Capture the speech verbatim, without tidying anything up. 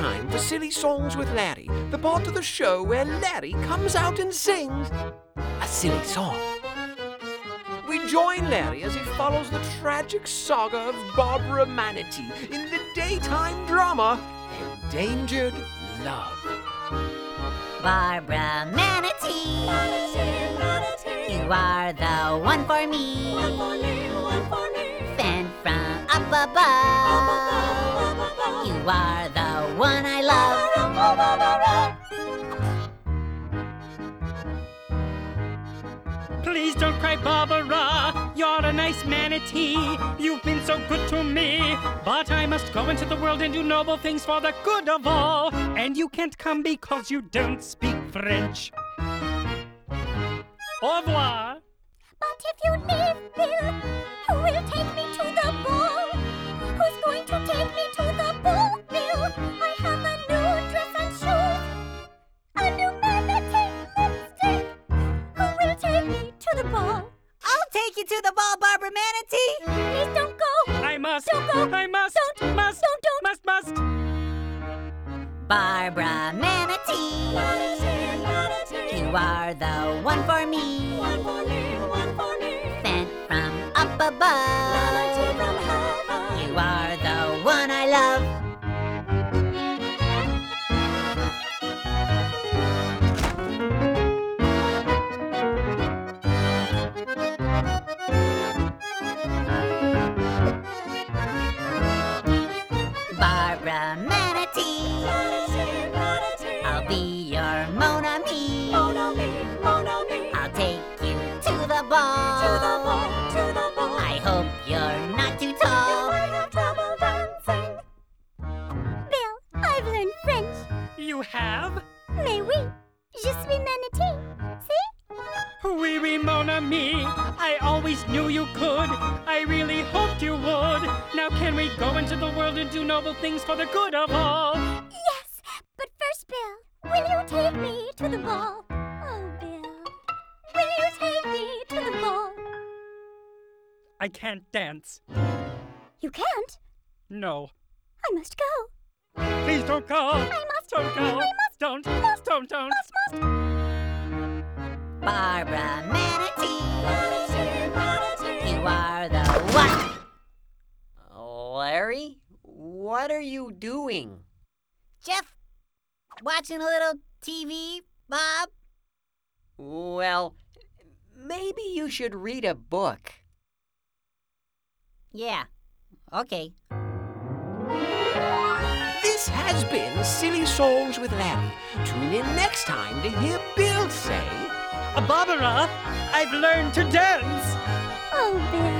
time for Silly Songs with Larry, the part of the show where Larry comes out and sings a silly song. We join Larry as he follows the tragic saga of Barbara Manatee in the daytime drama Endangered Love. Barbara Manatee, Manatee, Manatee. You are the one for me, One for me, one for me. sent from up above. Up above, up above. You are the one I love. Please don't cry, Barbara. You're a nice manatee. You've been so good to me. But I must go into the world and do noble things for the good of all. And you can't come because you don't speak French. Au revoir. But if you leave, Bill, who will take me to the ball? Who's going to take me to the ball, Bill? I have a new dress and shoes, a new manatee lipstick. Who will take me to the ball? I'll take you to the ball, Barbara Manatee. Please don't go. I must. Don't go. I must. Don't. Must. Don't, don't. Must. Must. Barbara Manatee, Manatee, manatee. You are the one for me, One for me, one for me. sent from up above. Manatee from heaven. You are the one I love. Barbara Manatee, Manatee, manatee. I'll be your Mon Ami. Mon ami, mon ami. I'll take you to the ball. To the ball, to the ball. I hope you're not too You tall. might have trouble dancing. Bill, I've learned French. You have? Mais oui, je suis manatee. See? Oui, oui, mon ami. I always knew you could. I really hoped you would. Now can we go into the world and do noble things for the good of all? Yes, but first, Bill, will you take me to the ball? Oh, Bill, will you take me to the ball? I can't dance. You can't. No. I must go. Please don't go. I must. Don't go. I must. Don't. Must. Don't. Don't. Must, must. Barbara Manatee, Manatee, manatee. You are the one. Larry, what are you doing? Jeff, watching a little T V, Bob? Well, maybe you should read a book. Yeah, okay. This has been Silly Songs with Larry. Tune in next time to hear Bill say... Uh, Barbara, I've learned to dance. Oh, Bill.